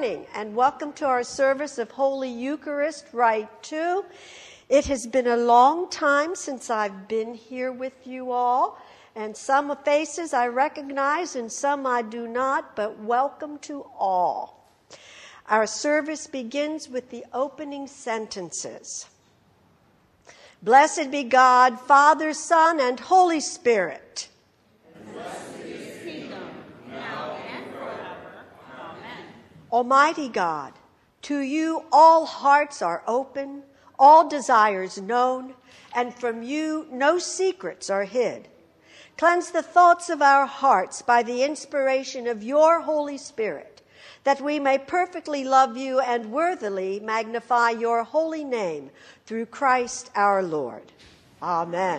morning and welcome to our service of Holy Eucharist, Rite 2. It has been a long time since I've been here with you all, and some faces I recognize and some I do not, but welcome to all. Our service begins with the opening sentences. Blessed be God, Father, Son, and Holy Spirit. Almighty God, to you all hearts are open, all desires known, and from you no secrets are hid. Cleanse the thoughts of our hearts by the inspiration of your Holy Spirit, that we may perfectly love you and worthily magnify your holy name through Christ our Lord. Amen.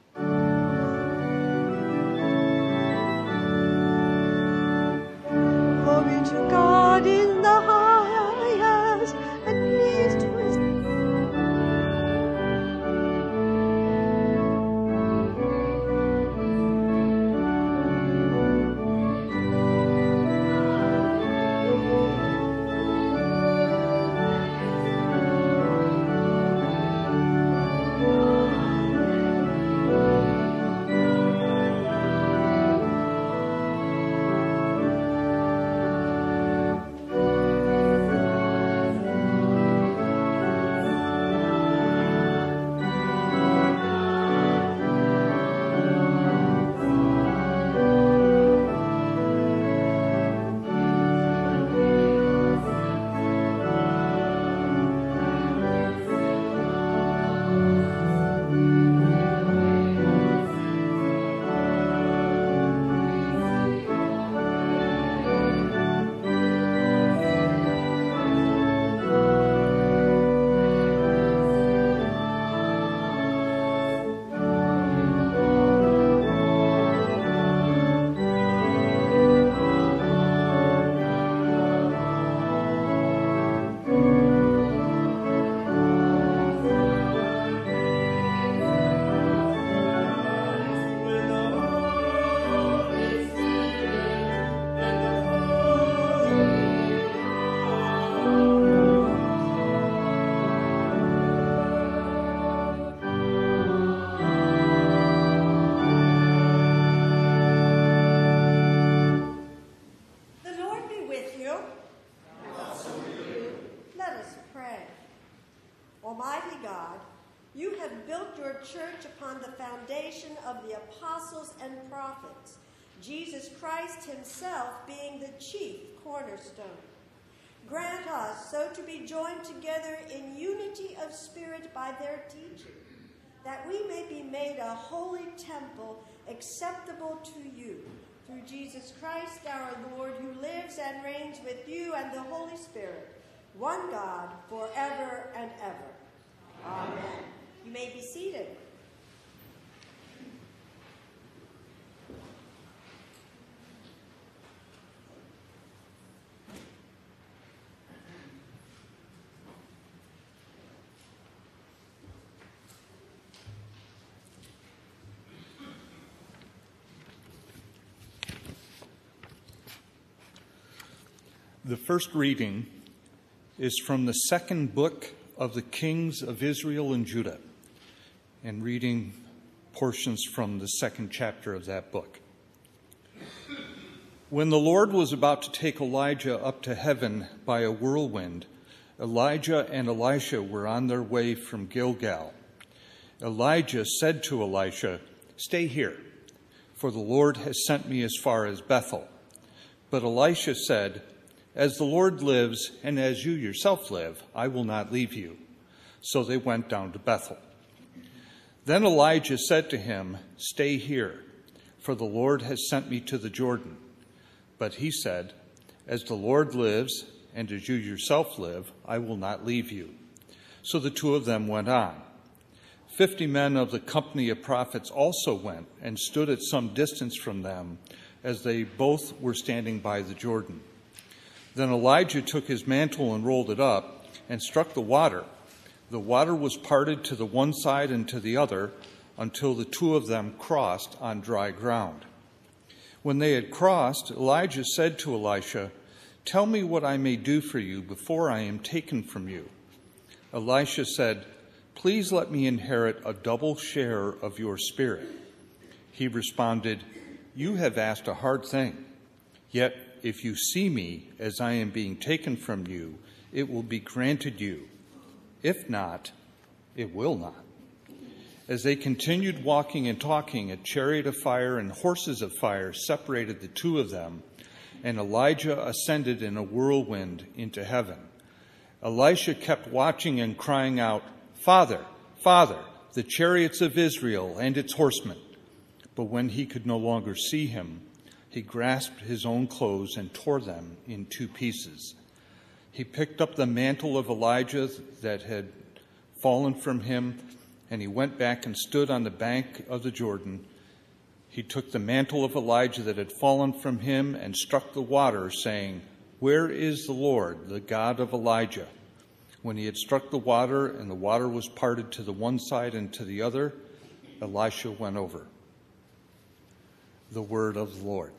Glory to God in the highest, and peace to his Jesus Christ himself being the chief cornerstone. Grant us so to be joined together in unity of spirit by their teaching, that we may be made a holy temple acceptable to you, through Jesus Christ our Lord, who lives and reigns with you and the Holy Spirit, one God, forever and ever. Amen. You may be seated. The first reading is from the second book of the Kings of Israel and Judah, and reading portions from the second chapter of that book. When the Lord was about to take Elijah up to heaven by a whirlwind, Elijah and Elisha were on their way from Gilgal. Elijah said to Elisha, "Stay here, for the Lord has sent me as far as Bethel." But Elisha said, "As the Lord lives, and as you yourself live, I will not leave you." So they went down to Bethel. Then Elijah said to him, "Stay here, for the Lord has sent me to the Jordan." But he said, "As the Lord lives, and as you yourself live, I will not leave you." So the two of them went on. 50 men of the company of prophets also went and stood at some distance from them, as they both were standing by the Jordan. Then Elijah took his mantle and rolled it up and struck the water. The water was parted to the one side and to the other until the two of them crossed on dry ground. When they had crossed, Elijah said to Elisha, "Tell me what I may do for you before I am taken from you." Elisha said, "Please let me inherit a double share of your spirit." He responded, "You have asked a hard thing. Yet if you see me as I am being taken from you, it will be granted you. If not, it will not." As they continued walking and talking, a chariot of fire and horses of fire separated the two of them, and Elijah ascended in a whirlwind into heaven. Elisha kept watching and crying out, "Father, Father, the chariots of Israel and its horsemen." But when he could no longer see him, he grasped his own clothes and tore them in two pieces. He picked up the mantle of Elijah that had fallen from him, and he went back and stood on the bank of the Jordan. He took the mantle of Elijah that had fallen from him and struck the water, saying, "Where is the Lord, the God of Elijah?" When he had struck the water, and the water was parted to the one side and to the other, Elisha went over. The word of the Lord.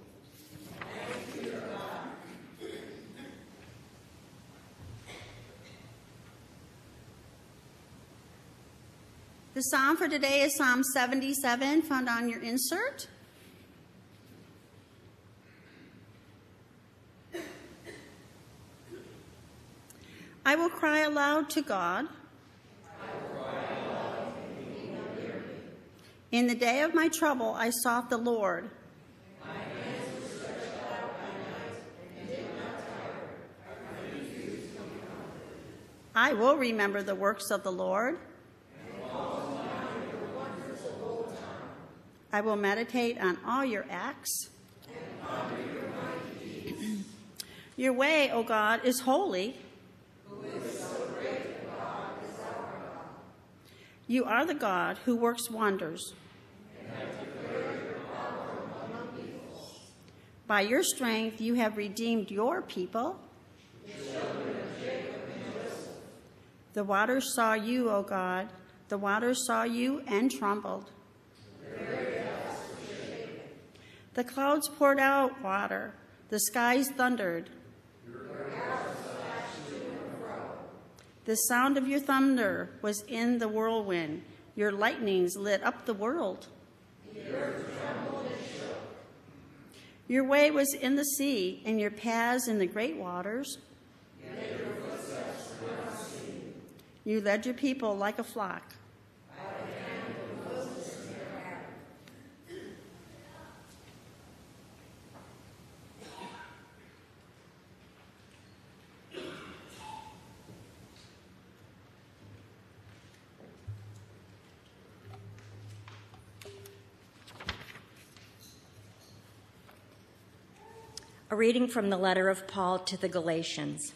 The psalm for today is Psalm 77, found on your insert. I will cry aloud to God. In the day of my trouble, I sought the Lord. My hands were stretched out by night and did not tire. I refused to be comforted. I will remember the works of the Lord. And call to mind your wonders of old time. I will meditate on all your acts. And ponder your mighty deeds. Your way, O God, is holy. Who is so great a God as our God? You are the God who works wonders. By your strength, you have redeemed your people. The waters saw you, O God. The waters saw you and trembled. The clouds poured out water. The skies thundered. The sound of your thunder was in the whirlwind. Your lightnings lit up the world. The earth trembled and shook. Your way was in the sea, and your paths in the great waters. Yet your footsteps were not seen. You led your people like a flock. By the hand of Moses and Aaron. A reading from the letter of Paul to the Galatians.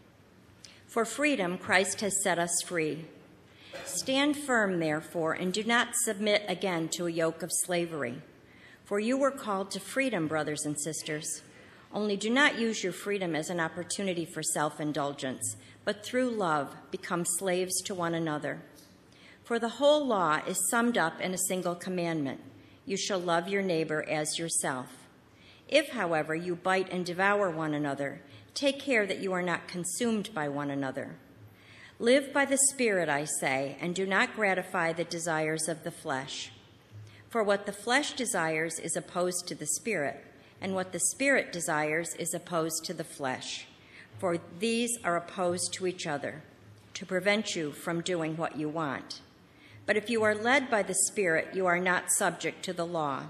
For freedom, Christ has set us free. Stand firm, therefore, and do not submit again to a yoke of slavery. For you were called to freedom, brothers and sisters. Only do not use your freedom as an opportunity for self-indulgence, but through love become slaves to one another. For the whole law is summed up in a single commandment: you shall love your neighbor as yourself. If, however, you bite and devour one another, take care that you are not consumed by one another. Live by the Spirit, I say, and do not gratify the desires of the flesh. For what the flesh desires is opposed to the Spirit, and what the Spirit desires is opposed to the flesh. For these are opposed to each other, to prevent you from doing what you want. But if you are led by the Spirit, you are not subject to the law.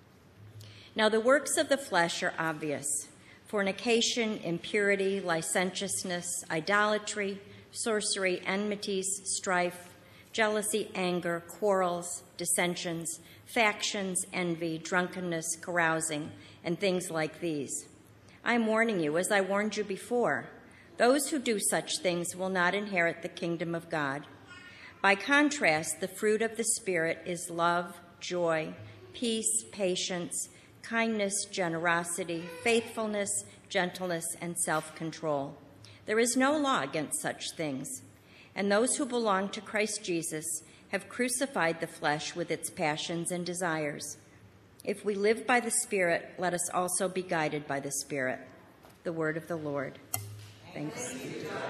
Now the works of the flesh are obvious: fornication, impurity, licentiousness, idolatry, sorcery, enmities, strife, jealousy, anger, quarrels, dissensions, factions, envy, drunkenness, carousing, and things like these. I am warning you, as I warned you before, those who do such things will not inherit the kingdom of God. By contrast, the fruit of the Spirit is love, joy, peace, patience, kindness, generosity, faithfulness, gentleness, and self-control. There is no law against such things. And those who belong to Christ Jesus have crucified the flesh with its passions and desires. If we live by the Spirit, let us also be guided by the Spirit. The word of the Lord. Thanks be to God.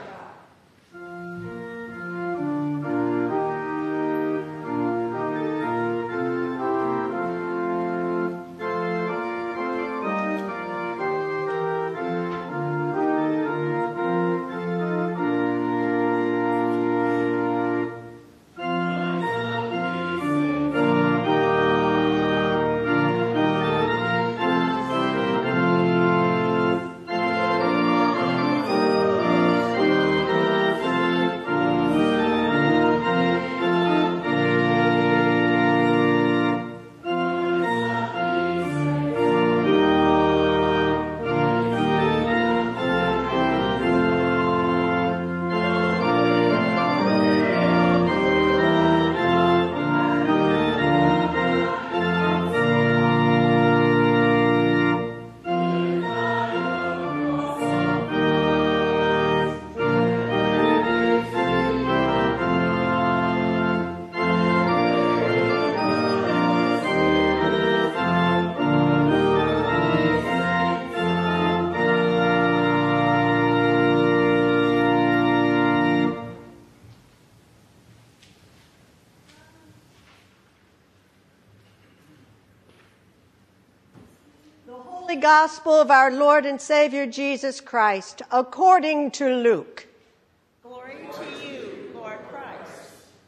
Gospel of our Lord and Savior Jesus Christ, according to Luke. Glory to you, Lord Christ.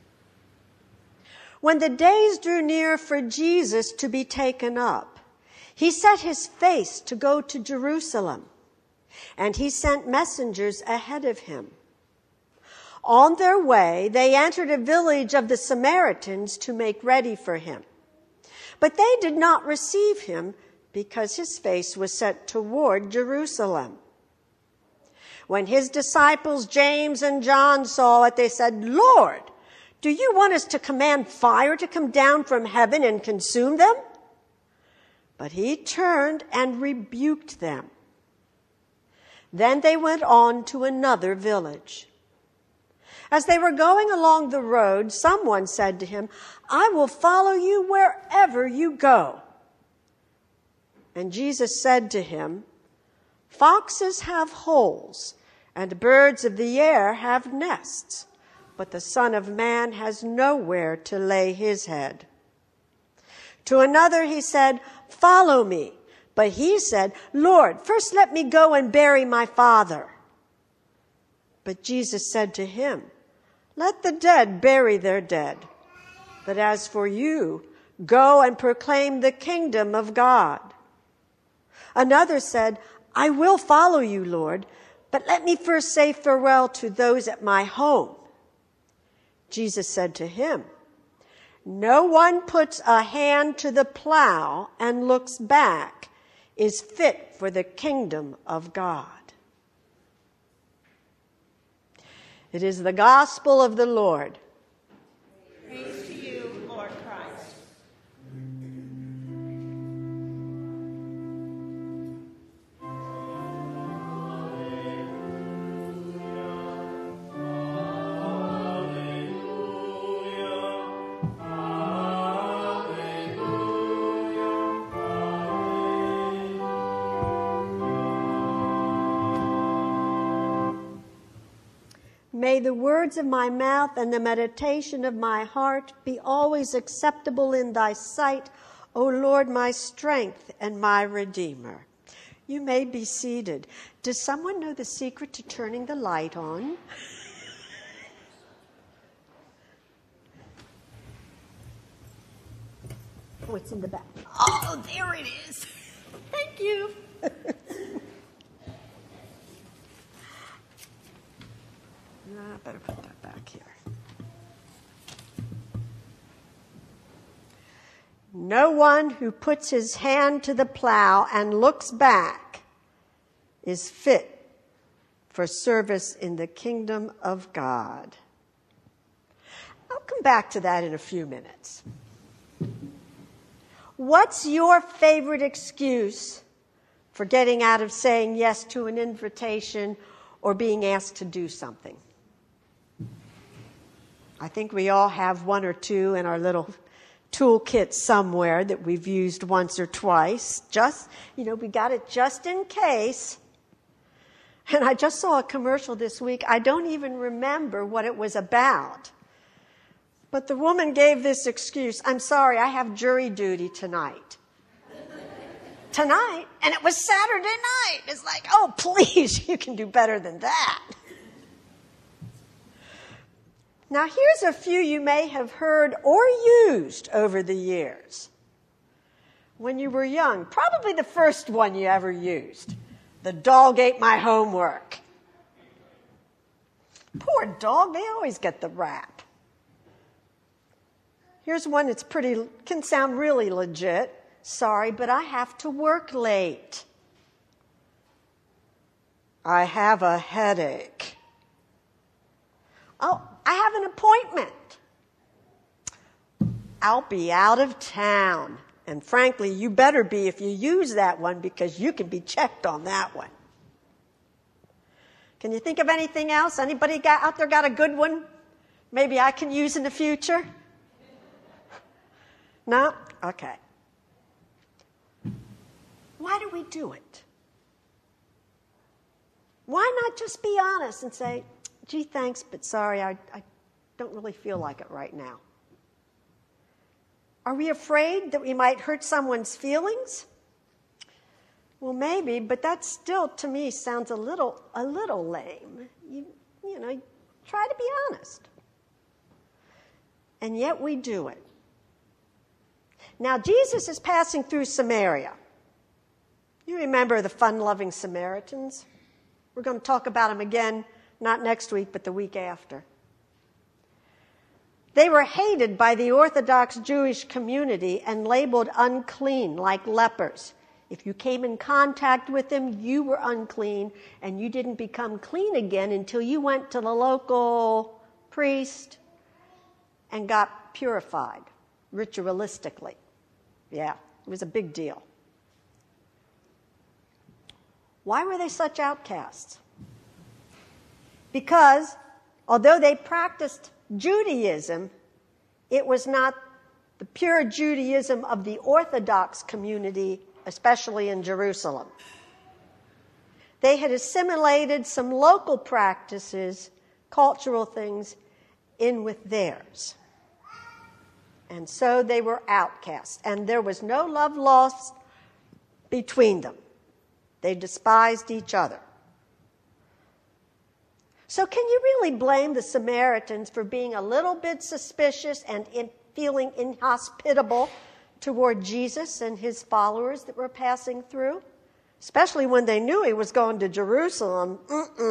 When the days drew near for Jesus to be taken up, he set his face to go to Jerusalem, and he sent messengers ahead of him. On their way, they entered a village of the Samaritans to make ready for him. But they did not receive him, because his face was set toward Jerusalem. When his disciples James and John saw it, they said, "Lord, do you want us to command fire to come down from heaven and consume them?" But he turned and rebuked them. Then they went on to another village. As they were going along the road, someone said to him, "I will follow you wherever you go." And Jesus said to him, "Foxes have holes, and birds of the air have nests, but the Son of Man has nowhere to lay his head." To another he said, "Follow me." But he said, "Lord, first let me go and bury my father." But Jesus said to him, "Let the dead bury their dead. But as for you, go and proclaim the kingdom of God." Another said, "I will follow you, Lord, but let me first say farewell to those at my home." Jesus said to him, "No one puts a hand to the plow and looks back is fit for the kingdom of God." It is the gospel of the Lord. Praise to you, Lord Christ. May the words of my mouth and the meditation of my heart be always acceptable in thy sight, O Lord, my strength and my Redeemer. You may be seated. Does someone know the secret to turning the light on? Oh, it's in the back. Oh, there it is. Thank you. I better put that back here. No one who puts his hand to the plow and looks back is fit for service in the kingdom of God. I'll come back to that in a few minutes. What's your favorite excuse for getting out of saying yes to an invitation or being asked to do something? I think we all have one or two in our little toolkit somewhere that we've used once or twice. We got it just in case. And I just saw a commercial this week. I don't even remember what it was about. But the woman gave this excuse, I'm sorry, I have jury duty tonight. Tonight? And it was Saturday night. It's like, oh, please, you can do better than that. Now, here's a few you may have heard or used over the years. When you were young, probably the first one you ever used. The dog ate my homework. Poor dog, they always get the rap. Here's one that's can sound really legit. Sorry, but I have to work late. I have a headache. Oh, I have an appointment. I'll be out of town. And frankly, you better be if you use that one because you can be checked on that one. Can you think of anything else? Anybody out there got a good one? Maybe I can use in the future? No? Okay. Why do we do it? Why not just be honest and say, gee, thanks, but sorry, I don't really feel like it right now? Are we afraid that we might hurt someone's feelings? Well, maybe, but that still, to me, sounds a little lame. You know, try to be honest. And yet we do it. Now, Jesus is passing through Samaria. You remember the fun-loving Samaritans? We're going to talk about them again, not next week, but the week after. They were hated by the Orthodox Jewish community and labeled unclean, like lepers. If you came in contact with them, you were unclean, and you didn't become clean again until you went to the local priest and got purified ritualistically. Yeah, it was a big deal. Why were they such outcasts? Because although they practiced Judaism, it was not the pure Judaism of the Orthodox community, especially in Jerusalem. They had assimilated some local practices, cultural things, in with theirs. And so they were outcasts, and there was no love lost between them. They despised each other. So can you really blame the Samaritans for being a little bit suspicious and feeling inhospitable toward Jesus and his followers that were passing through? Especially when they knew he was going to Jerusalem.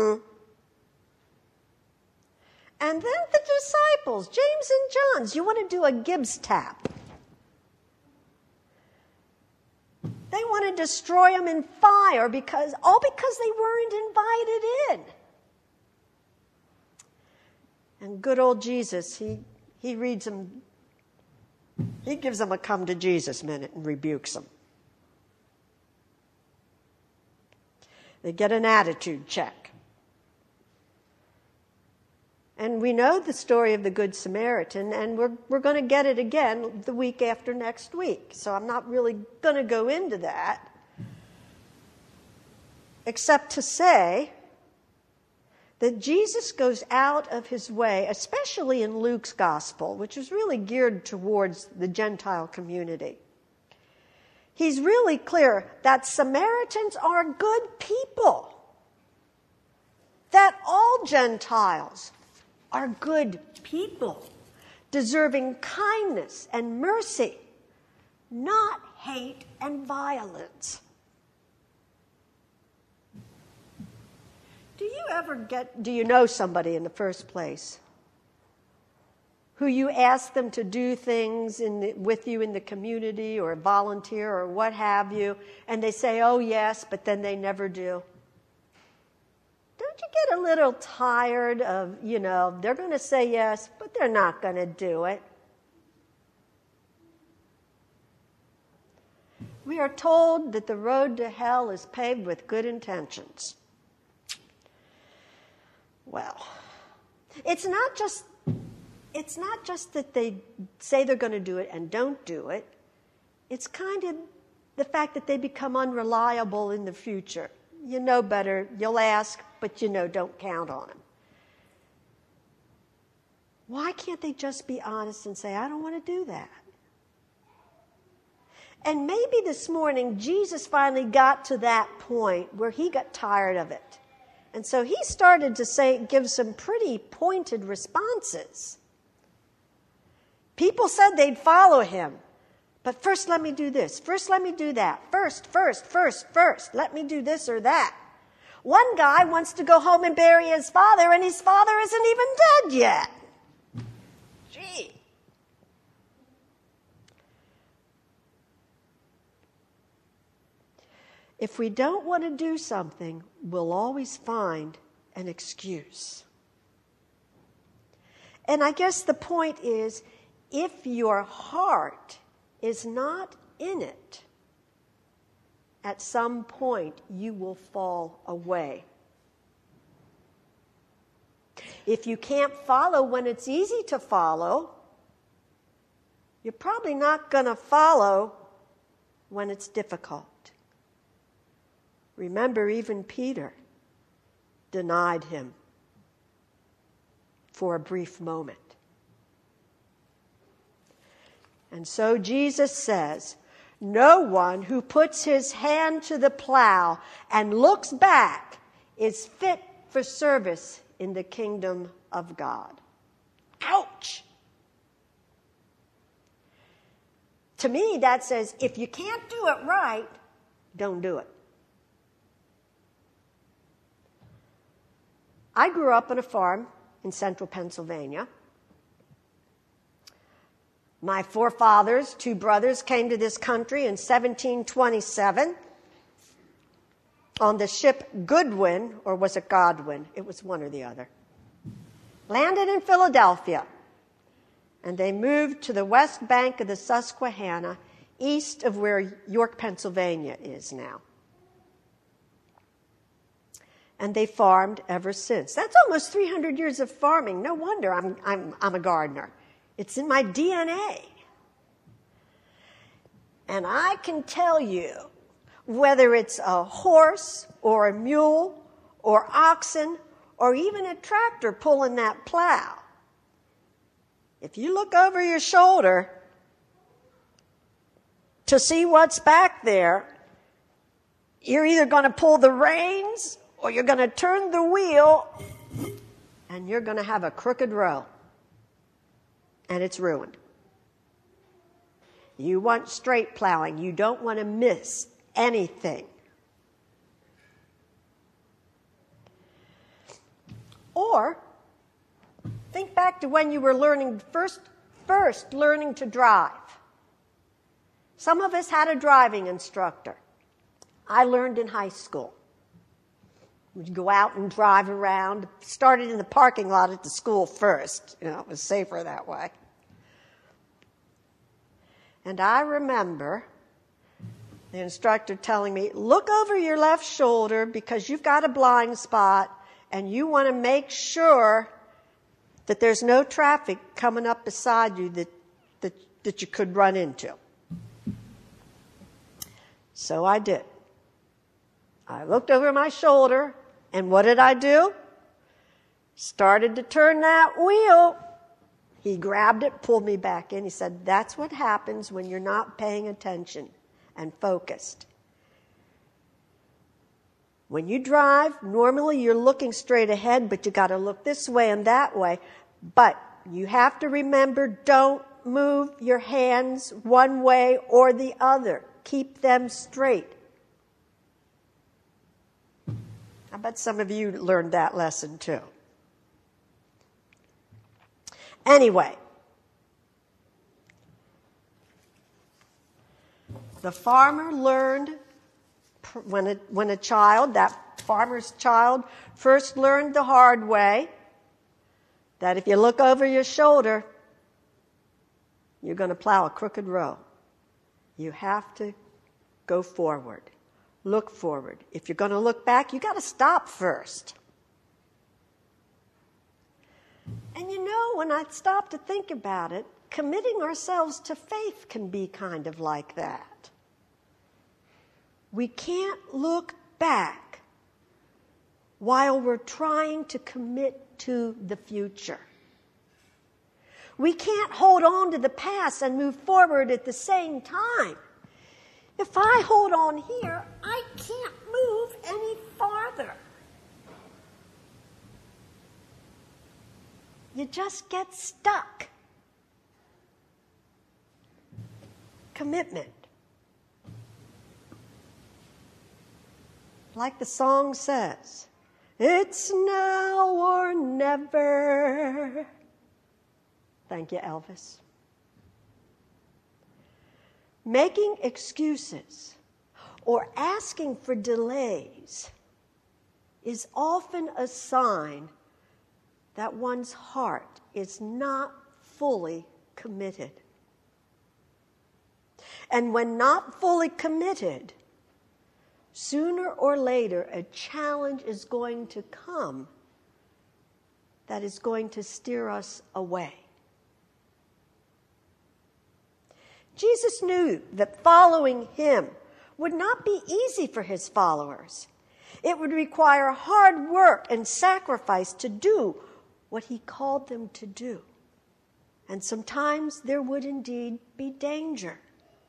And then the disciples, James and John, you want to do a Gibbs tap. They want to destroy them in fire because they weren't invited in. And good old Jesus, he reads them, he gives them a come to Jesus minute and rebukes them. They get an attitude check. And we know the story of the Good Samaritan, and we're going to get it again the week after next week. So I'm not really going to go into that, except to say that Jesus goes out of his way, especially in Luke's gospel, which is really geared towards the Gentile community. He's really clear that Samaritans are good people, that all Gentiles are good people, deserving kindness and mercy, not hate and violence. Do you know somebody in the first place who you ask them to do things with you in the community or volunteer or what have you, and they say, oh yes, but then they never do? Don't you get a little tired of, they're going to say yes, but they're not going to do it? We are told that the road to hell is paved with good intentions. Well, it's not just that they say they're going to do it and don't do it. It's kind of the fact that they become unreliable in the future. You know better. You'll ask, but don't count on them. Why can't they just be honest and say, I don't want to do that? And maybe this morning, Jesus finally got to that point where he got tired of it. And so he started to give some pretty pointed responses. People said they'd follow him. But first, let me do this. First, let me do that. First. Let me do this or that. One guy wants to go home and bury his father, and his father isn't even dead yet. Gee. If we don't want to do something, we'll always find an excuse. And I guess the point is, if your heart is not in it, at some point you will fall away. If you can't follow when it's easy to follow, you're probably not going to follow when it's difficult. Remember, even Peter denied him for a brief moment. And so Jesus says, no one who puts his hand to the plow and looks back is fit for service in the kingdom of God. Ouch! To me, that says, if you can't do it right, don't do it. I grew up on a farm in central Pennsylvania. My forefathers, 2 brothers, came to this country in 1727 on the ship Goodwin, or was it Godwin? It was one or the other. Landed in Philadelphia, and they moved to the west bank of the Susquehanna, east of where York, Pennsylvania is now. And they farmed ever since. That's almost 300 years of farming. No wonder I'm a gardener. It's in my DNA. And I can tell you, whether it's a horse or a mule or oxen or even a tractor pulling that plow, if you look over your shoulder to see what's back there, you're either going to pull the reins or you're going to turn the wheel and you're going to have a crooked row. And it's ruined. You want straight plowing. You don't want to miss anything. Or think back to when you were learning first learning to drive. Some of us had a driving instructor. I learned in high school. We'd go out and drive around. Started in the parking lot at the school first. It was safer that way. And I remember the instructor telling me, look over your left shoulder because you've got a blind spot and you want to make sure that there's no traffic coming up beside you that you could run into. So I did. I looked over my shoulder, and what did I do? Started to turn that wheel. He grabbed it, pulled me back in. He said, that's what happens when you're not paying attention and focused. When you drive, normally you're looking straight ahead, but you got to look this way and that way. But you have to remember, don't move your hands one way or the other. Keep them straight. I bet some of you learned that lesson too. Anyway, the farmer learned when a child, that farmer's child, first learned the hard way that if you look over your shoulder, you're going to plow a crooked row. You have to go forward. Look forward. If you're going to look back, you got to stop first. And when I stop to think about it, committing ourselves to faith can be kind of like that. We can't look back while we're trying to commit to the future. We can't hold on to the past and move forward at the same time. If I hold on here, I can't move any farther. You just get stuck. Commitment. Like the song says, it's now or never. Thank you, Elvis. Making excuses or asking for delays is often a sign that one's heart is not fully committed. And when not fully committed, sooner or later a challenge is going to come that is going to steer us away. Jesus knew that following him would not be easy for his followers. It would require hard work and sacrifice to do what he called them to do. And sometimes there would indeed be danger.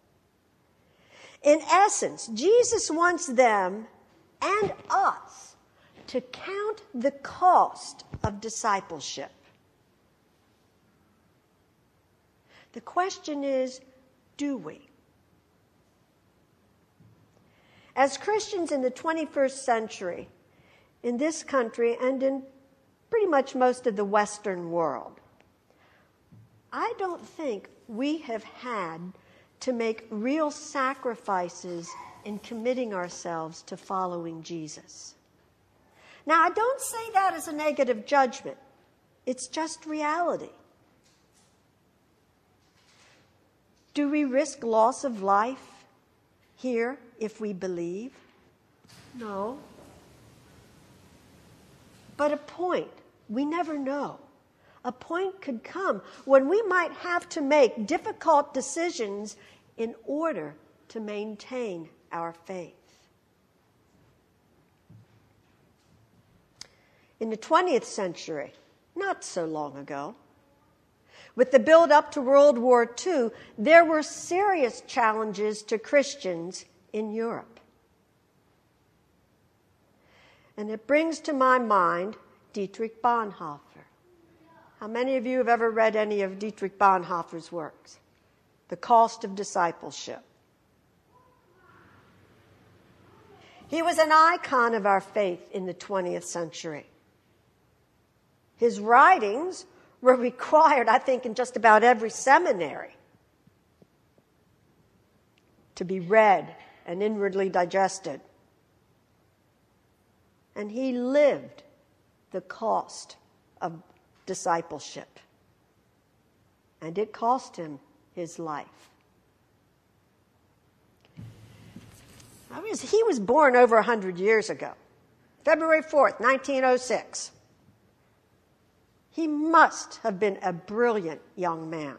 In essence, Jesus wants them and us to count the cost of discipleship. The question is, do we? As Christians in the 21st century, in this country and in pretty much most of the Western world, I don't think we have had to make real sacrifices in committing ourselves to following Jesus. Now, I don't say that as a negative judgment. It's just reality. Do we risk loss of life here if we believe? No. But a point, we never know. A point could come when we might have to make difficult decisions in order to maintain our faith. In the 20th century, not so long ago, with the build-up to World War II, there were serious challenges to Christians in Europe. And it brings to my mind Dietrich Bonhoeffer. How many of you have ever read any of Dietrich Bonhoeffer's works? The Cost of Discipleship. He was an icon of our faith in the 20th century. His writings were required, I think, in just about every seminary to be read and inwardly digested. And he lived the cost of discipleship. And it cost him his life. He was born over 100 years ago, February 4th, 1906. He must have been a brilliant young man.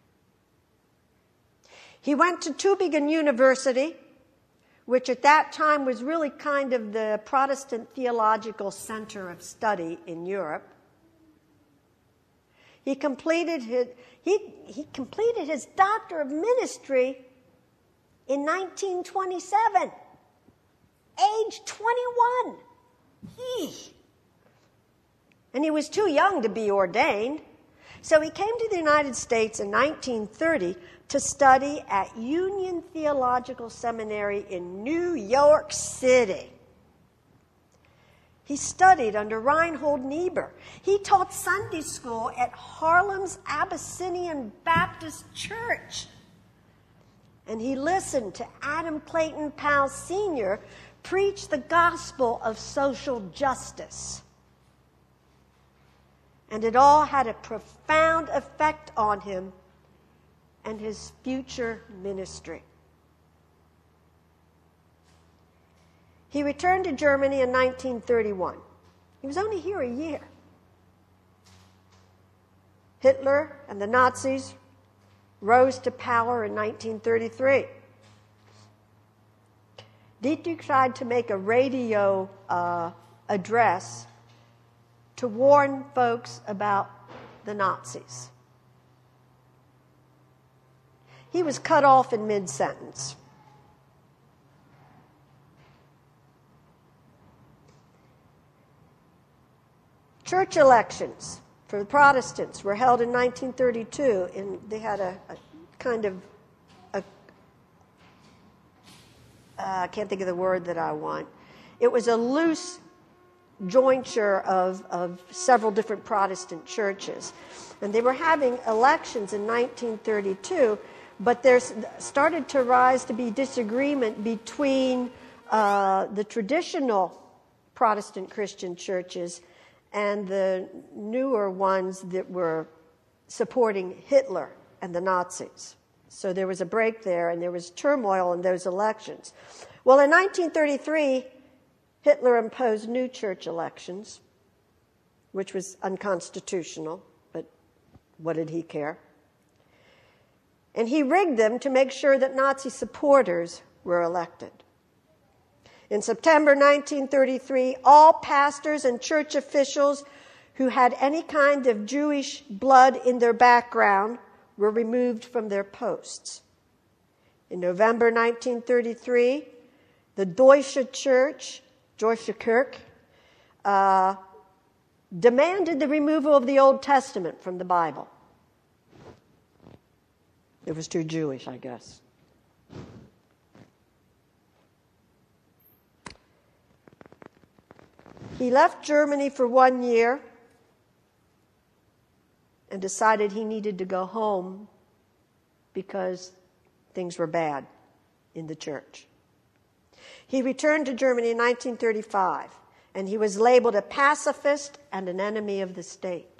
He went to Tübingen University, which at that time was really kind of the Protestant theological center of study in Europe. He completed his Doctor of Ministry in 1927, age 21. And he was too young to be ordained. So he came to the United States in 1930 to study at Union Theological Seminary in New York City. He studied under Reinhold Niebuhr. He taught Sunday school at Harlem's Abyssinian Baptist Church. And he listened to Adam Clayton Powell Sr. preach the gospel of social justice. And it all had a profound effect on him and his future ministry. He returned to Germany in 1931. He was only here a year. Hitler and the Nazis rose to power in 1933. Dietrich tried to make a radio address to warn folks about the Nazis. He was cut off in mid-sentence. Church elections for the Protestants were held in 1932, and they had a kind of, I can't think of the word that I want. It was a loose jointure of several different Protestant churches. And they were having elections in 1932, but there started to rise to be disagreement between the traditional Protestant Christian churches and the newer ones that were supporting Hitler and the Nazis. So there was a break there, and there was turmoil in those elections. Well, in 1933, Hitler imposed new church elections, which was unconstitutional, but what did he care? And he rigged them to make sure that Nazi supporters were elected. In September 1933, all pastors and church officials who had any kind of Jewish blood in their background were removed from their posts. In November 1933, the Deutsche Church, Deutsche Kirche, demanded the removal of the Old Testament from the Bible. It was too Jewish, I guess. He left Germany for 1 year and decided he needed to go home because things were bad in the church. He returned to Germany in 1935, and he was labeled a pacifist and an enemy of the state.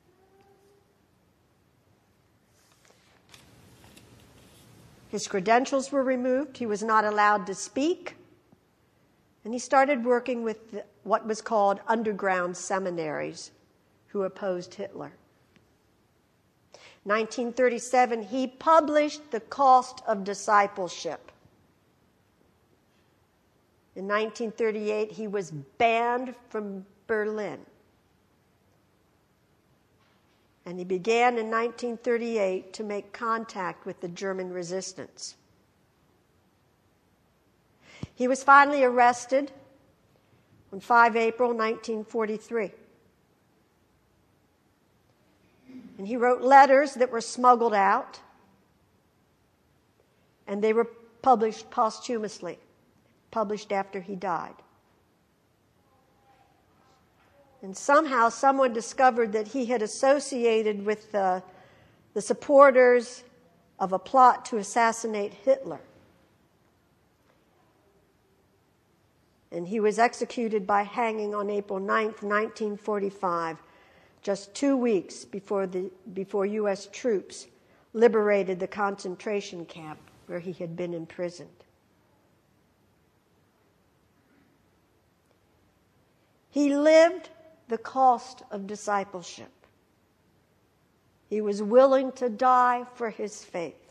His credentials were removed. He was not allowed to speak. And he started working with what was called underground seminaries who opposed Hitler. 1937, he published The Cost of Discipleship. In 1938, he was banned from Berlin. And he began in 1938 to make contact with the German resistance. He was finally arrested on 5 April 1943. And he wrote letters that were smuggled out, and they were published posthumously, published after he died. And somehow someone discovered that he had associated with the supporters of a plot to assassinate Hitler. And he was executed by hanging on April 9th, 1945, just 2 weeks before U.S. troops liberated the concentration camp where he had been imprisoned. He lived the cost of discipleship. He was willing to die for his faith.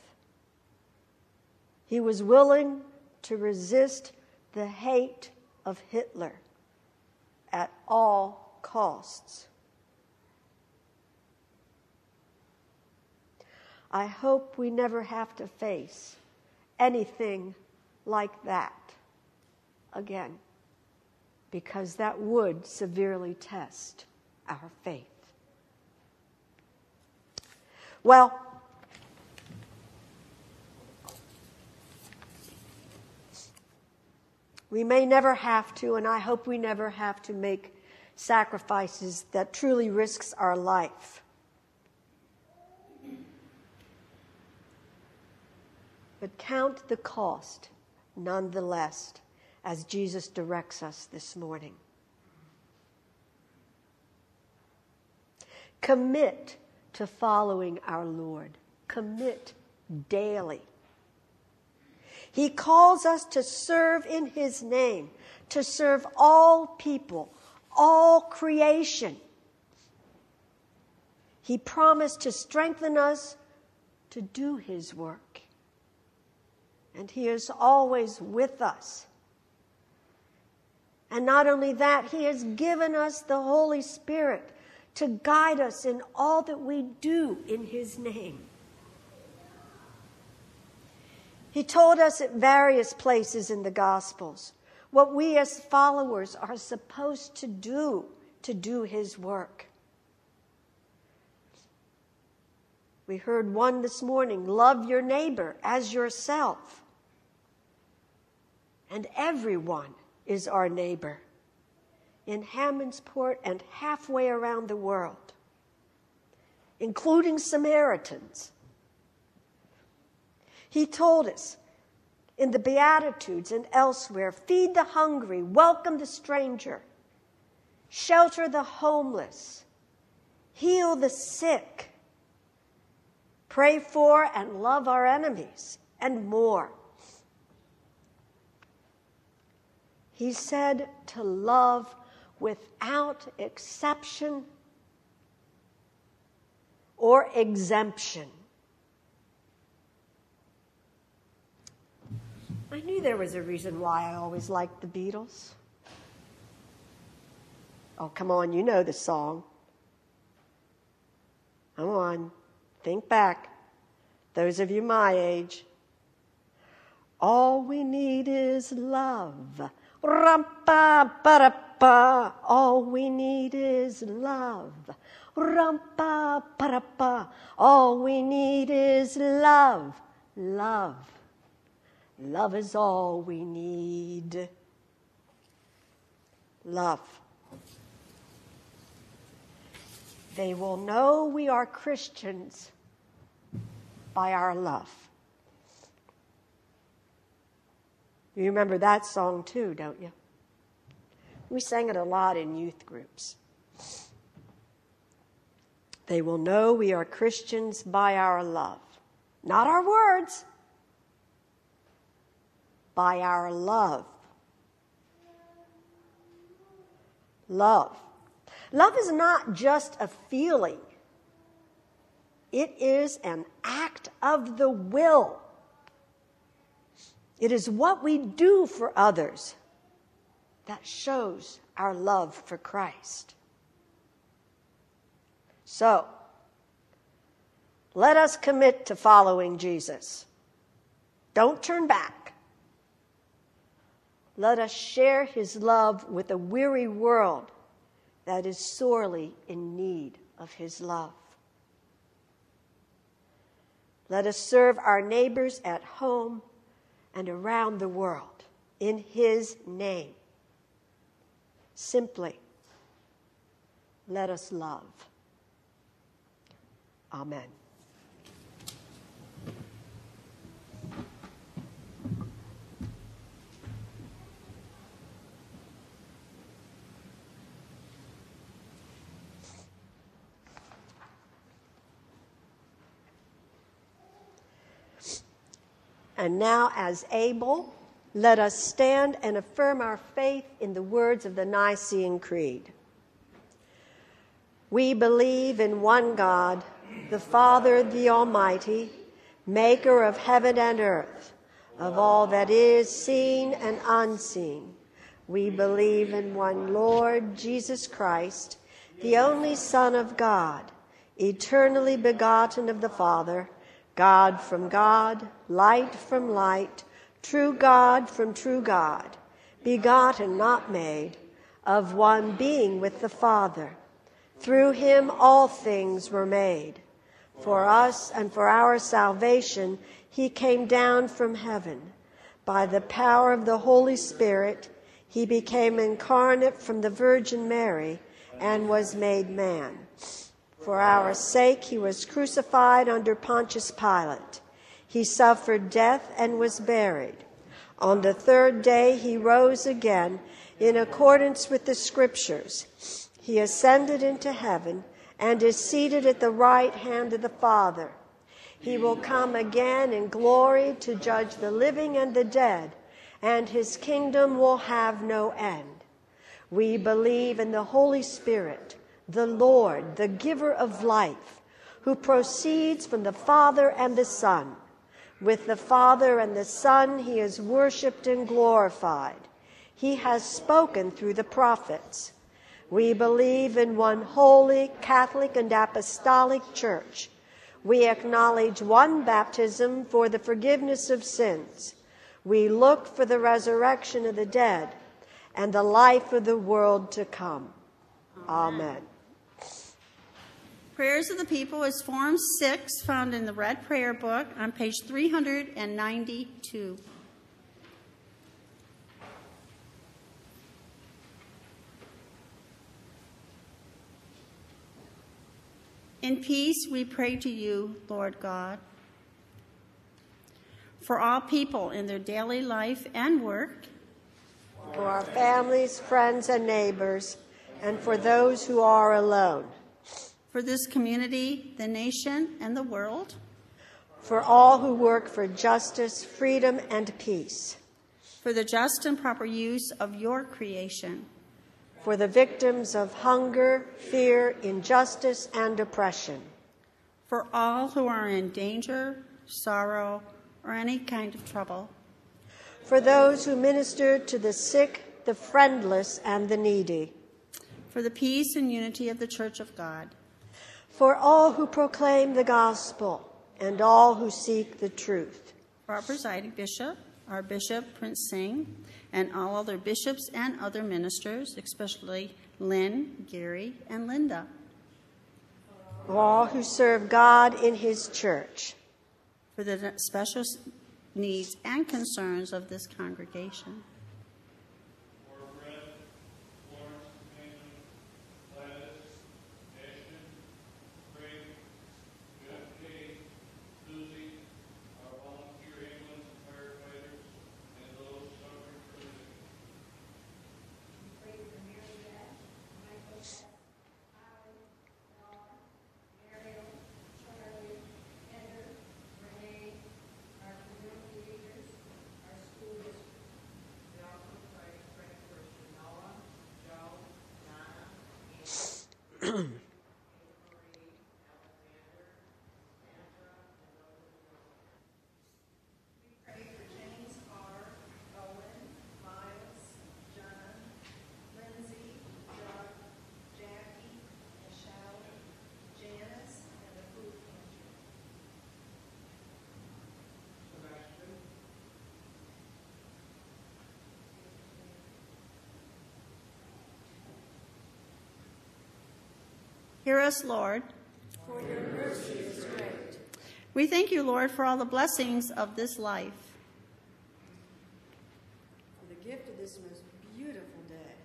He was willing to resist the hate of Hitler at all costs. I hope we never have to face anything like that again, because that would severely test our faith. Well, we may never have to, and I hope we never have to make sacrifices that truly risks our life. But count the cost nonetheless, as Jesus directs us this morning. Commit to following our Lord. Commit daily. He calls us to serve in His name, to serve all people, all creation. He promised to strengthen us to do His work. And He is always with us. And not only that, he has given us the Holy Spirit to guide us in all that we do in his name. He told us at various places in the Gospels what we as followers are supposed to do his work. We heard one this morning, love your neighbor as yourself. And everyone is our neighbor in Hammondsport and halfway around the world, including Samaritans. He told us in the Beatitudes and elsewhere, feed the hungry, welcome the stranger, shelter the homeless, heal the sick, pray for and love our enemies, and more. He said to love without exception or exemption. I knew there was a reason why I always liked the Beatles. Oh, come on, you know the song. Come on, think back. Those of you my age. All we need is love. Ram-pa-pa-ra-pa. All we need is love. Ram-pa-pa-ra-pa. All we need is love. Love. Love is all we need. Love. They will know we are Christians by our love. You remember that song too, don't you? We sang it a lot in youth groups. They will know we are Christians by our love. Not our words, by our love. Love. Love is not just a feeling. It is an act of the will. It is what we do for others that shows our love for Christ. So, let us commit to following Jesus. Don't turn back. Let us share his love with a weary world that is sorely in need of his love. Let us serve our neighbors at home and around the world in his name. Simply, let us love. Amen. And now, as able, let us stand and affirm our faith in the words of the Nicene Creed. We believe in one God, the Father, the Almighty, maker of heaven and earth, of all that is seen and unseen. We believe in one Lord, Jesus Christ, the only Son of God, eternally begotten of the Father, God from God, light from light, true God from true God, begotten, not made, of one being with the Father. Through him all things were made. For us and for our salvation, he came down from heaven. By the power of the Holy Spirit, he became incarnate from the Virgin Mary and was made man. For our sake, he was crucified under Pontius Pilate. He suffered death and was buried. On the third day, he rose again in accordance with the Scriptures. He ascended into heaven and is seated at the right hand of the Father. He will come again in glory to judge the living and the dead, and his kingdom will have no end. We believe in the Holy Spirit, the Lord, the giver of life, who proceeds from the Father and the Son. With the Father and the Son he is worshipped and glorified. he has spoken through the prophets. We believe in one holy, Catholic, and Apostolic Church. We acknowledge one baptism for the forgiveness of sins. We look for the resurrection of the dead and the life of the world to come. Amen. Prayers of the People is Form 6, found in the Red Prayer Book on page 392. In peace we pray to you, Lord God. For all people in their daily life and work. For our families, friends, and neighbors, and for those who are alone. For this community, the nation, and the world. For all who work for justice, freedom, and peace. For the just and proper use of your creation. For the victims of hunger, fear, injustice, and oppression. For all who are in danger, sorrow, or any kind of trouble. For those who minister to the sick, the friendless, and the needy. For the peace and unity of the Church of God. For all who proclaim the gospel and all who seek the truth. For our presiding bishop, our Bishop Prince Singh, and all other bishops and other ministers, especially Lynn, Gary, and Linda. For all who serve God in his church. For the special needs and concerns of this congregation. Hear us, Lord. For your mercy is great. We thank you, Lord, for all the blessings of this life. For the gift of this most beautiful day.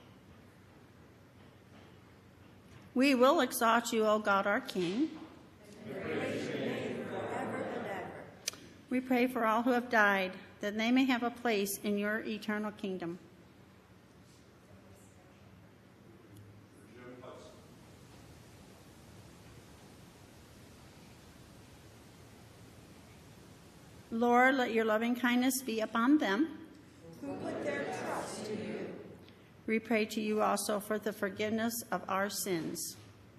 We will exalt you, O God, our King. And praise your name forever and ever. We pray for all who have died, that they may have a place in your eternal kingdom. Lord, let your loving kindness be upon them who put their trust in you. We pray to you also for the forgiveness of our sins.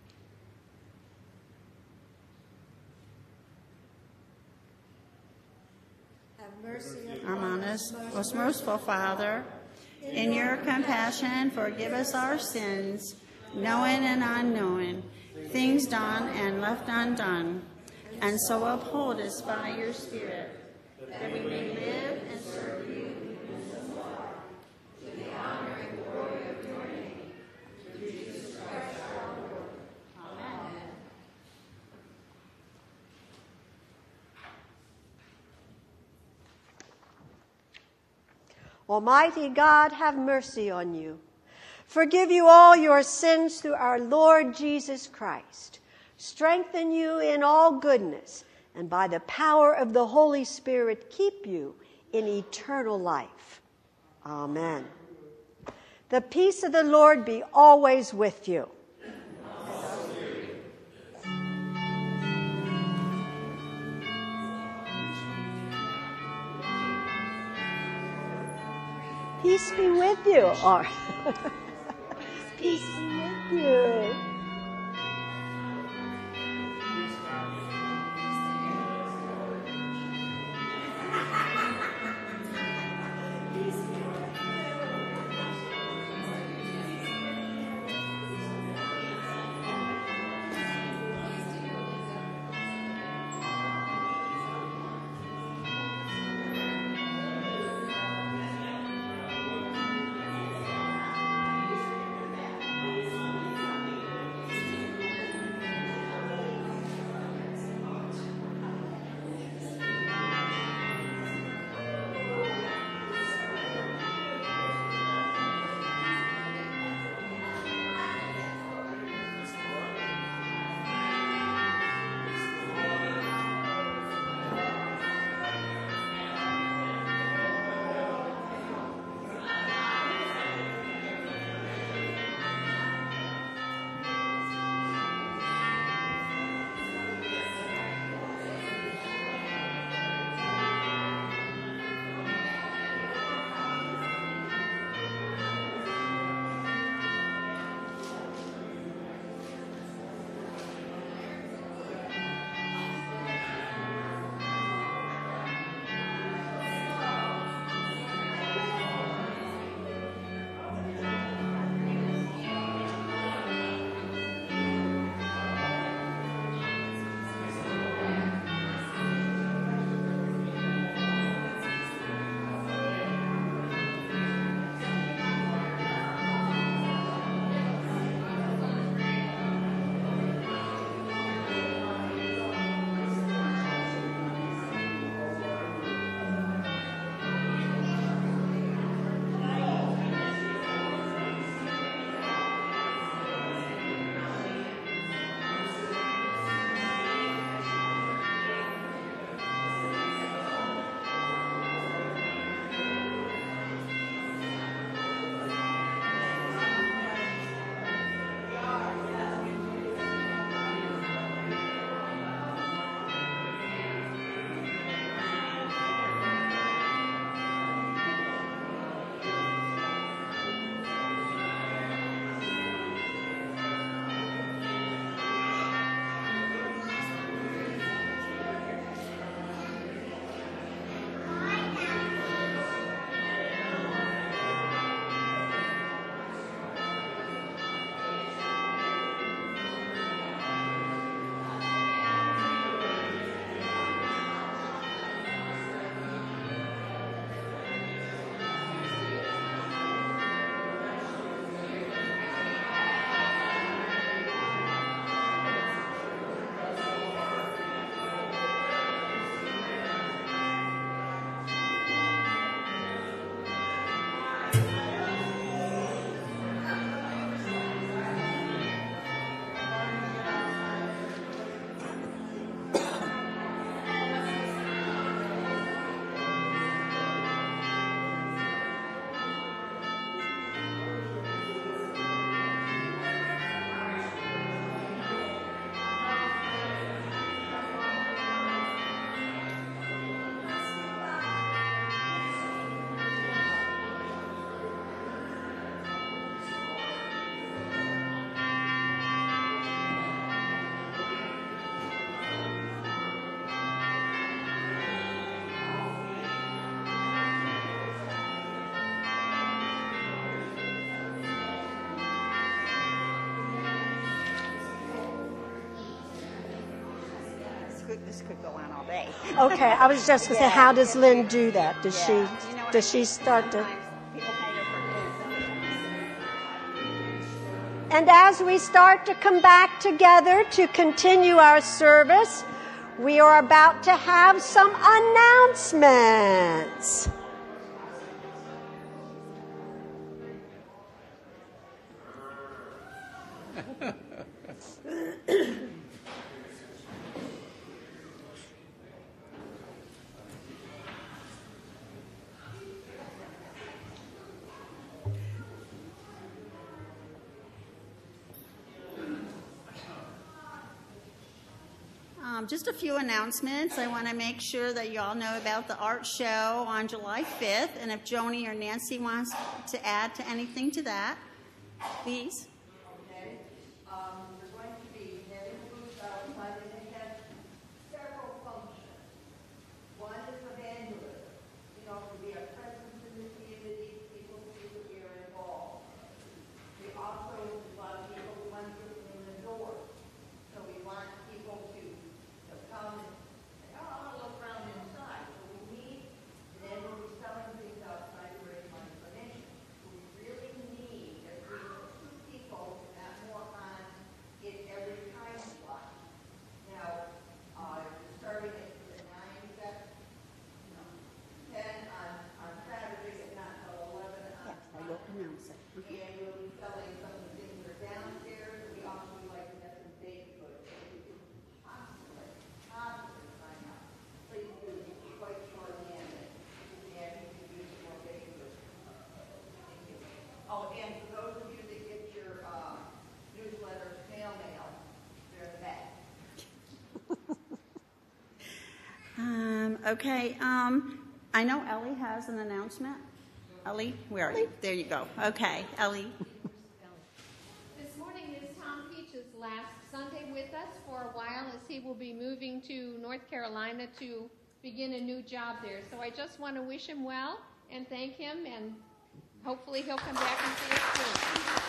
Have mercy upon us, most merciful Father. In your compassion, forgive us our sins, knowing and unknowing, things done and left undone, and so uphold us by your Spirit, that we may live and serve you in this life, to the honor and glory of your name, through Jesus Christ our Lord. Amen. Almighty God, have mercy on you. Forgive you all your sins through our Lord Jesus Christ. Strengthen you in all goodness, and by the power of the Holy Spirit, keep you in eternal life. Amen. The peace of the Lord be always with you. Peace be with you. Or peace be with you. this could go on all day. Okay, I was just going to say, how does Lynn do that? Does You know what I she mean? start to? Sometimes people kind of forget. And as we start to come back together to continue our service, we are about to have some announcements. Just a few announcements. I want to make sure that you all know about the art show on July 5th, and if Joni or Nancy wants to add to anything to that, please. Okay. We're going to be having a booth outside, and they have several functions. One is evangelism, to be a presence in the community, people see that we are involved. We also, a lot of people who want to open the door. So we want people to come and say, oh, I want to look around inside. So we need, and then we'll be selling things outside to raise money for nations. We really need a group of people, not more on it every time slot. Now, starting at 9, is that? No. 10 on Saturday, but not until 11 on I will announce it. and we'll be selling some of the things that are downstairs. We also would like to have some baked goods. So you can possibly find out. Please do, it's quite short-handed. And you can use more baked goods. Thank you. Oh, and for those of you that get your newsletters, snail mail, they're in the back. Okay. I know Ellie has an announcement. Ellie, where are you? There you go. Okay, Ellie. This morning is Tom Peach's last Sunday with us for a while, as he will be moving to North Carolina to begin a new job there. So I just want to wish him well and thank him, and hopefully he'll come back and see us soon.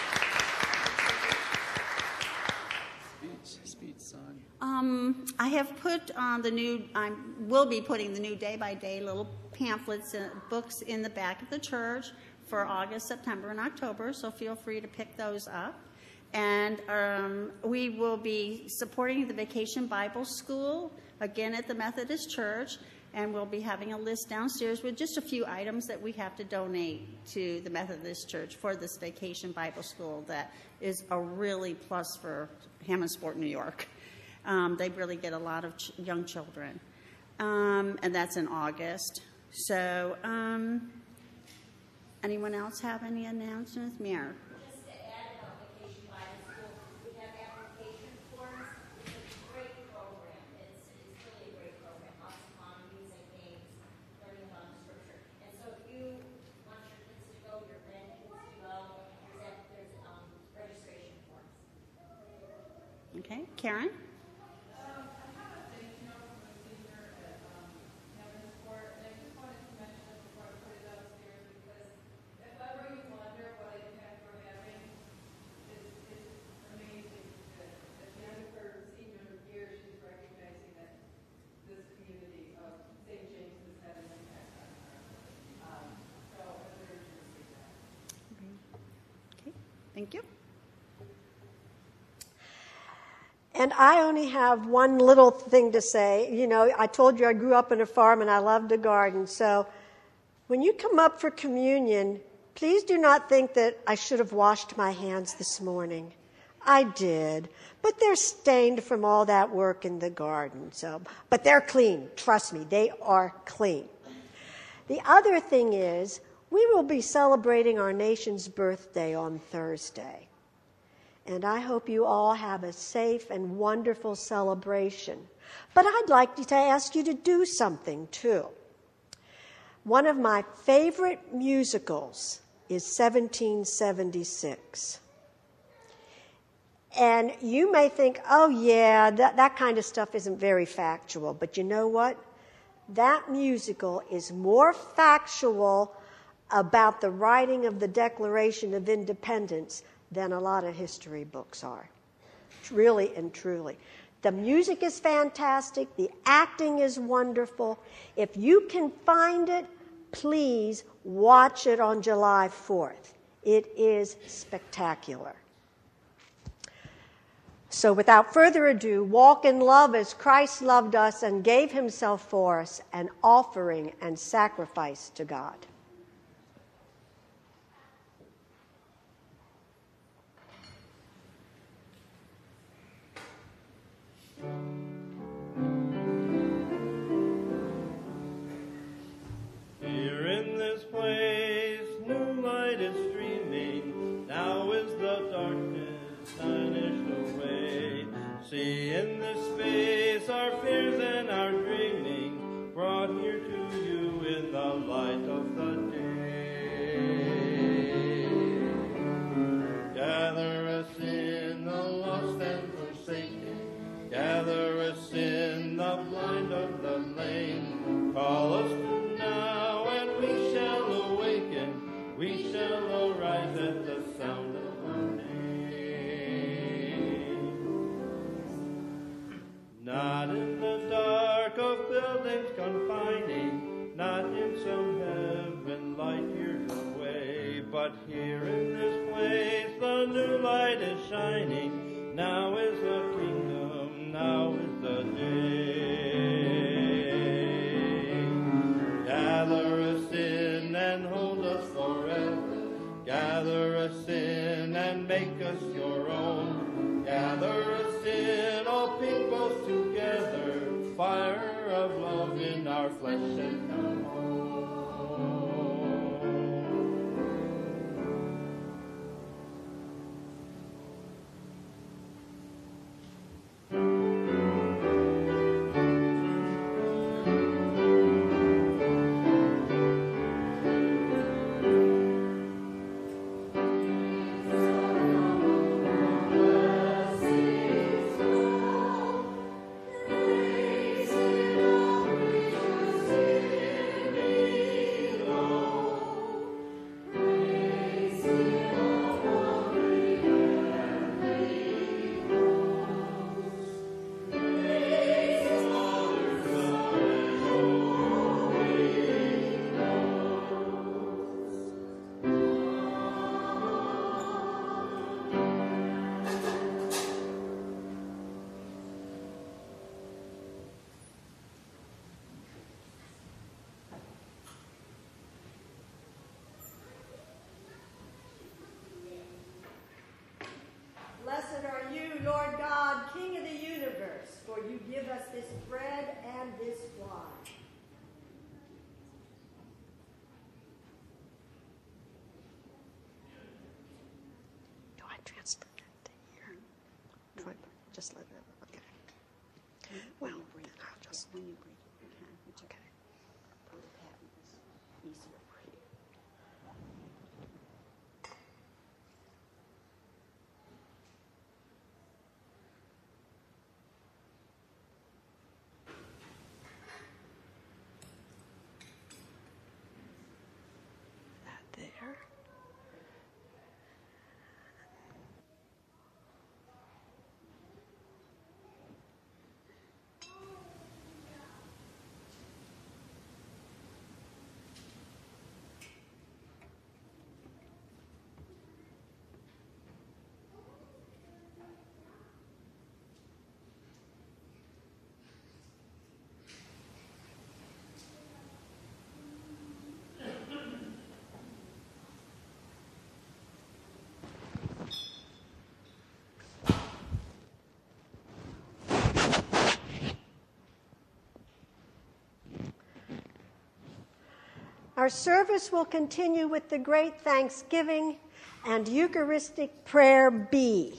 Speech song. I have put on I will be putting the new day-by-day little pamphlets and books in the back of the church for August, September, and October, so feel free to pick those up. And we will be supporting the Vacation Bible School, again at the Methodist Church, and we'll be having a list downstairs with just a few items that we have to donate to the Methodist Church for this Vacation Bible School that is a really plus for Hammondsport, New York. They really get a lot of young children, and that's in August. So anyone else have any announcements? Mayor? Just to add about Vacation Bible School, we have application forms. It's a great program. It's really a great program. Lots of fun, music, games, learning about the scripture. And so if you want your kids to go, your grandkids to go, there's registration forms. Okay, Karen? Thank you. And I only have one little thing to say. I told you I grew up on a farm and I loved a garden. So when you come up for communion, please do not think that I should have washed my hands this morning. I did. But they're stained from all that work in the garden. But they're clean. Trust me, they are clean. The other thing is, we will be celebrating our nation's birthday on Thursday. And I hope you all have a safe and wonderful celebration. But I'd like to ask you to do something, too. One of my favorite musicals is 1776. And you may think, oh, yeah, that kind of stuff isn't very factual. But you know what? That musical is more factual about the writing of the Declaration of Independence than a lot of history books are. Really and truly. The music is fantastic. The acting is wonderful. If you can find it, please watch it on July 4th. It is spectacular. So without further ado, walk in love as Christ loved us and gave himself for us, an offering and sacrifice to God. Here in this place, new light is streaming. Now is the darkness vanished away. See in this space our fears and our dreaming, brought here to you in the light of the day. Gather us in the lost and forsaken. Gather us in the blind of the lame. Call us to now and we shall awaken. We shall arise at the sound of our name. Not in the dark of buildings confining, not in some heaven light years away, but here in this place the new light is shining. Now is the kingdom, now is the day. Gather us in and hold us forever. Gather us in and make us your own. Gather us in, all peoples together. Fire of love in our flesh and our home. Blessed are you, Lord God, King of the universe, for you give us this bread and this wine. Do I transfer it to here? Do I just let it? Okay. Well, I'll just. When you breathe, you can. It's okay. Pull the pattern is easier for you. That there. Our service will continue with the great Thanksgiving and Eucharistic prayer B.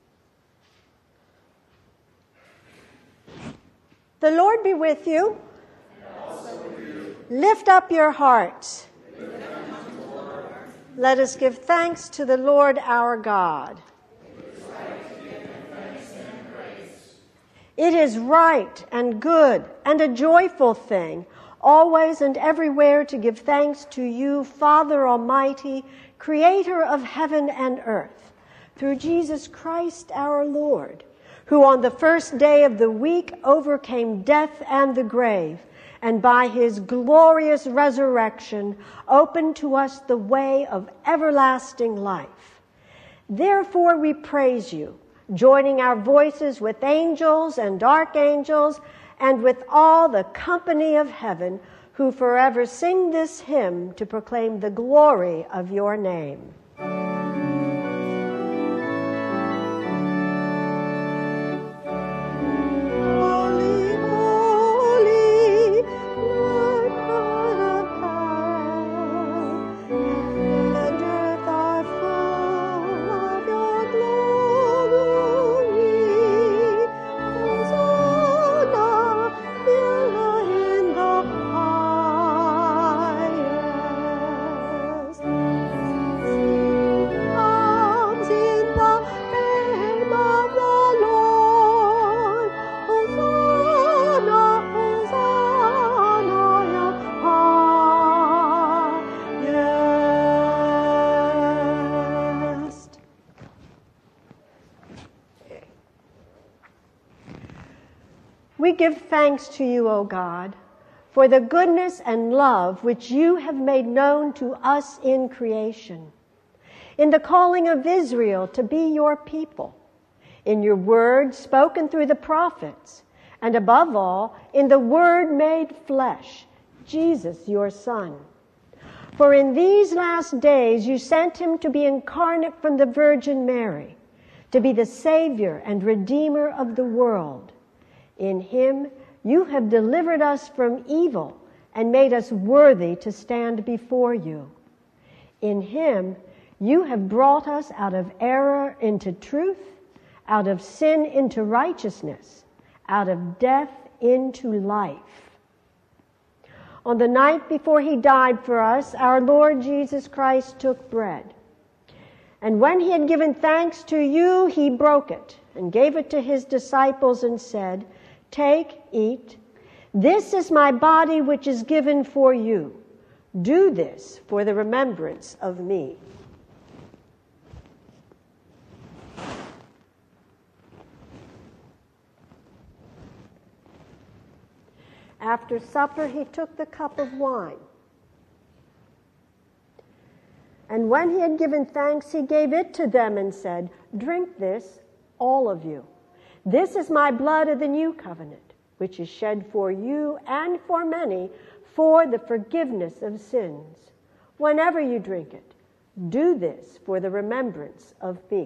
The Lord be with you. And also with you. Lift up your hearts. Let us give thanks to the Lord our God. It is right and good and a joyful thing, always and everywhere to give thanks to you, Father Almighty, Creator of heaven and earth, through Jesus Christ our Lord, who on the first day of the week overcame death and the grave, and by his glorious resurrection opened to us the way of everlasting life. Therefore we praise you, joining our voices with angels and archangels and with all the company of heaven, who forever sing this hymn to proclaim the glory of your name. We give thanks to you, O God, for the goodness and love which you have made known to us in creation, in the calling of Israel to be your people, in your word spoken through the prophets, and above all, in the Word made flesh, Jesus, your Son. For in these last days you sent him to be incarnate from the Virgin Mary, to be the Savior and Redeemer of the world. In him you have delivered us from evil and made us worthy to stand before you. In him you have brought us out of error into truth, out of sin into righteousness, out of death into life. On the night before he died for us, our Lord Jesus Christ took bread. And when he had given thanks to you, he broke it and gave it to his disciples and said, "Take, eat. This is my body which is given for you. Do this for the remembrance of me." After supper, he took the cup of wine. And when he had given thanks, he gave it to them and said, "Drink this, all of you. This is my blood of the new covenant, which is shed for you and for many for the forgiveness of sins. Whenever you drink it, do this for the remembrance of me."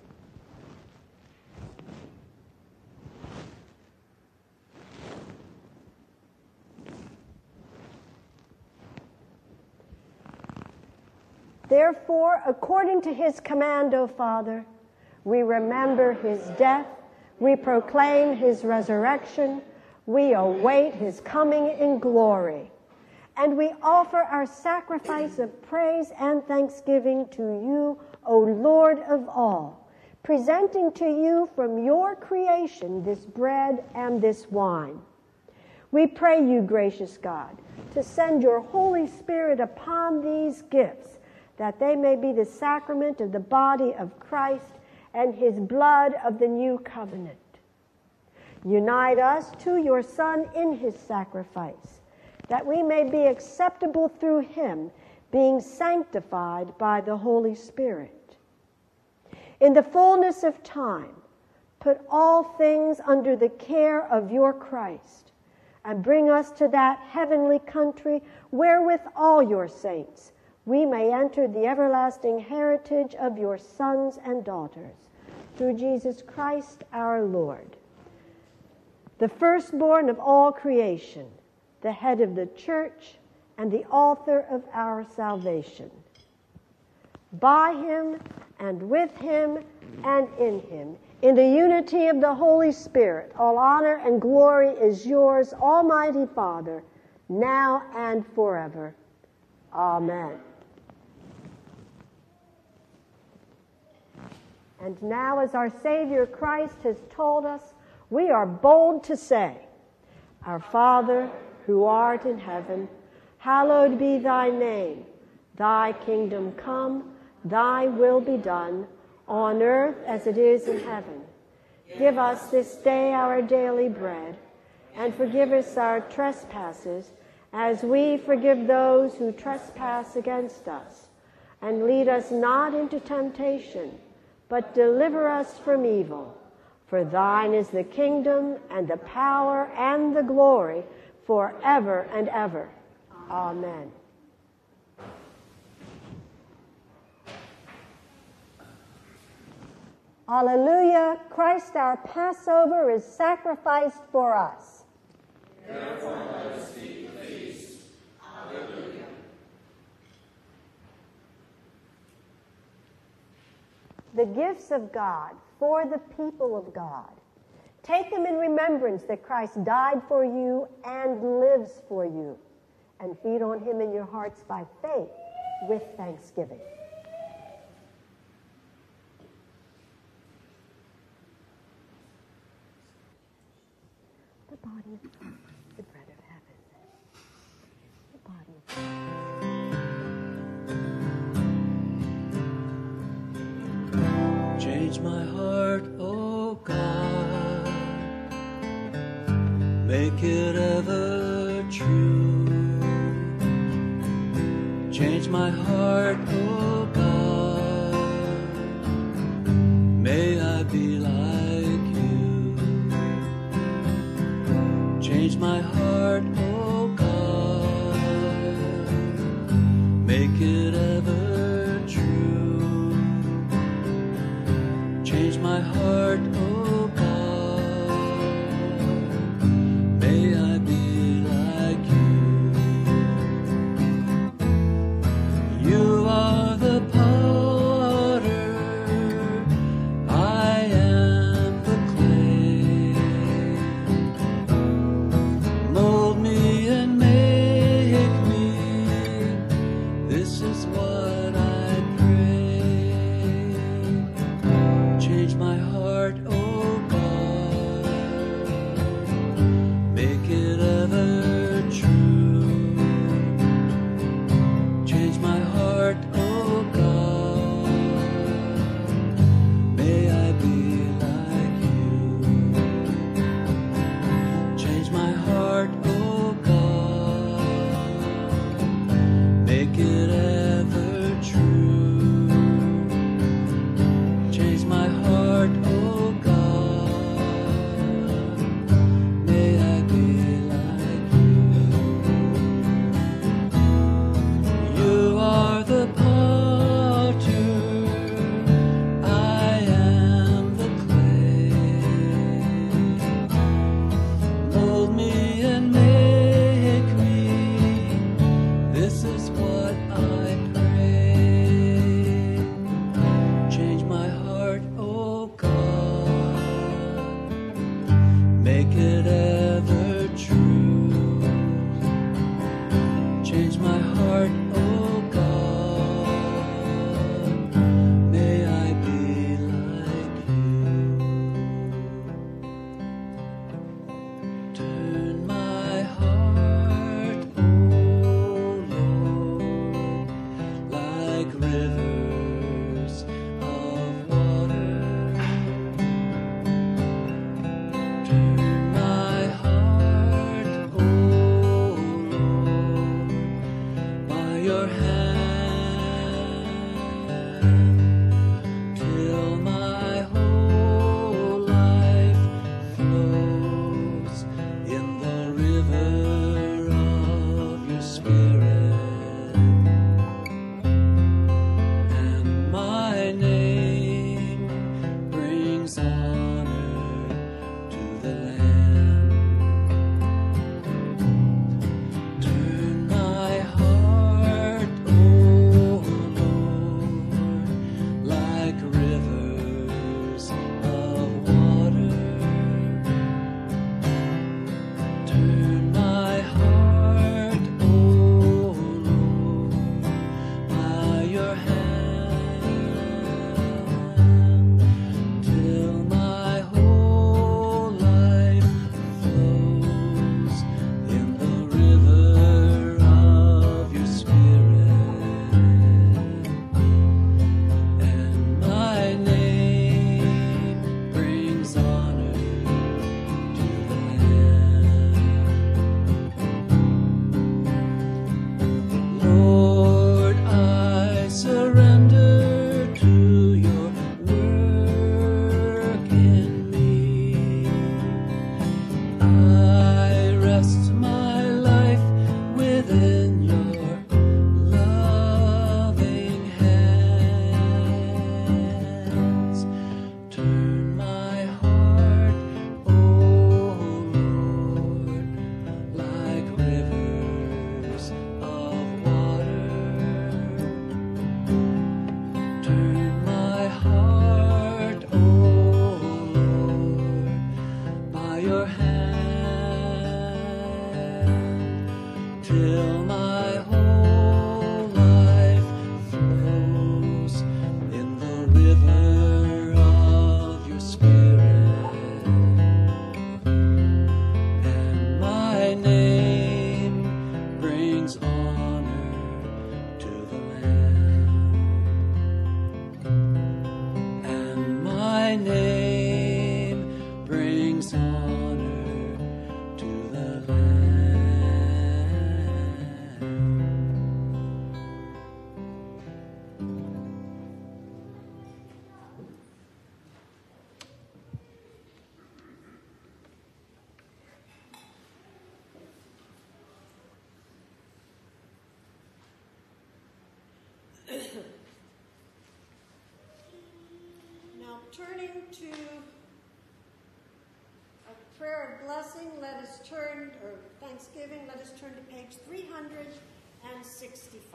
Therefore, according to his command, O Father, we remember his death, we proclaim his resurrection, we await his coming in glory, and we offer our sacrifice of praise and thanksgiving to you, O Lord of all, presenting to you from your creation this bread and this wine. We pray you, gracious God, to send your Holy Spirit upon these gifts, that they may be the sacrament of the body of Christ and his blood of the new covenant. Unite us to your Son in his sacrifice, that we may be acceptable through him, being sanctified by the Holy Spirit. In the fullness of time, put all things under the care of your Christ, and bring us to that heavenly country where with all your saints we may enter the everlasting heritage of your sons and daughters, through Jesus Christ our Lord, the firstborn of all creation, the head of the church and the author of our salvation. By him and with him and in him, in the unity of the Holy Spirit, all honor and glory is yours, Almighty Father, now and forever. Amen. And now, as our Savior Christ has told us, we are bold to say, "Our Father, who art in heaven, hallowed be thy name. Thy kingdom come, thy will be done, on earth as it is in heaven. Give us this day our daily bread, and forgive us our trespasses, as we forgive those who trespass against us. And lead us not into temptation, but deliver us from evil. For thine is the kingdom, and the power, and the glory, forever and ever. Amen. Alleluia, Christ our Passover is sacrificed for us. Therefore let us keep the feast. Alleluia. The gifts of God for the people of God. Take them in remembrance that Christ died for you and lives for you, and feed on him in your hearts by faith with thanksgiving. The body of Christ, the bread of heaven. The body of Christ. Change my heart, O God, make it ever true. Change my heart, O God, may I be like you. Change my heart, O God, make it ever true. Change my heart, O God, may I be like you. You are the potter, I am the clay. Mold me Now, turning to a prayer of blessing, let us turn, or thanksgiving, let us turn to page 365.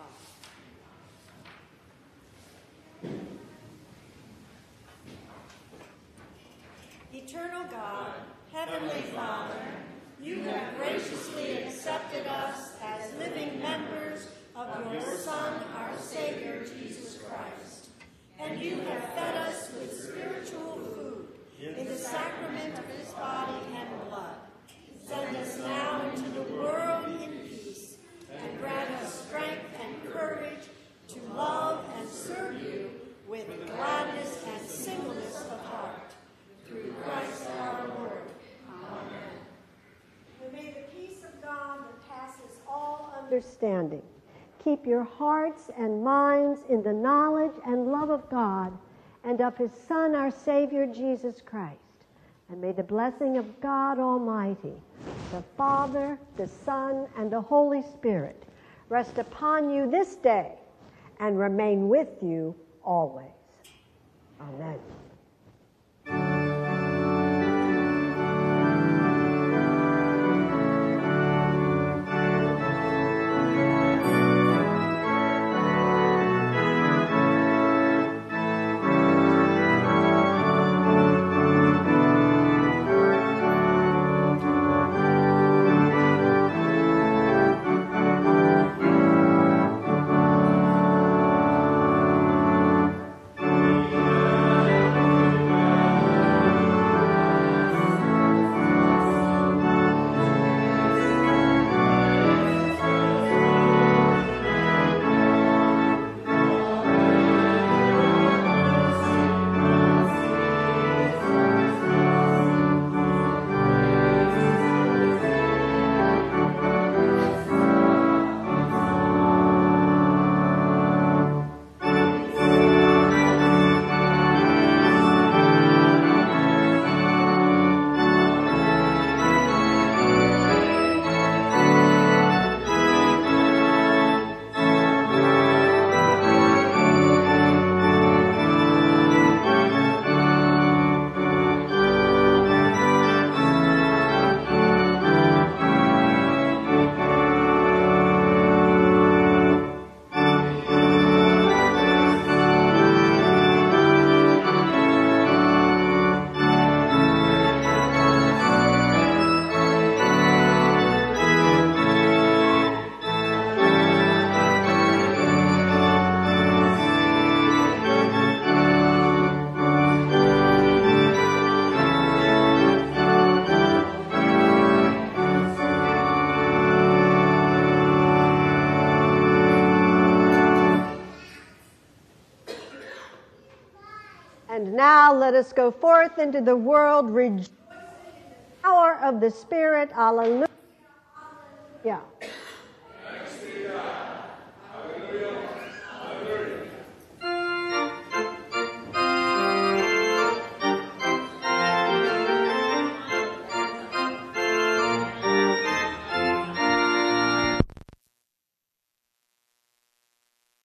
Eternal God, Heavenly Father, you have graciously accepted us as living members of your Son, our Savior, Jesus Christ. And you have fed us with spiritual food in the sacrament of his body and blood. Send us now into the world in peace, and grant us strength and courage to love and serve you with gladness and singleness of heart. Through Christ our Lord. Amen. And may the peace of God that passes all understanding keep your hearts and minds in the knowledge and love of God and of his Son, our Savior, Jesus Christ. And may the blessing of God Almighty, the Father, the Son, and the Holy Spirit rest upon you this day and remain with you always. Amen. And now let us go forth into the world rejoicing in the power of the Spirit. Alleluia. Alleluia.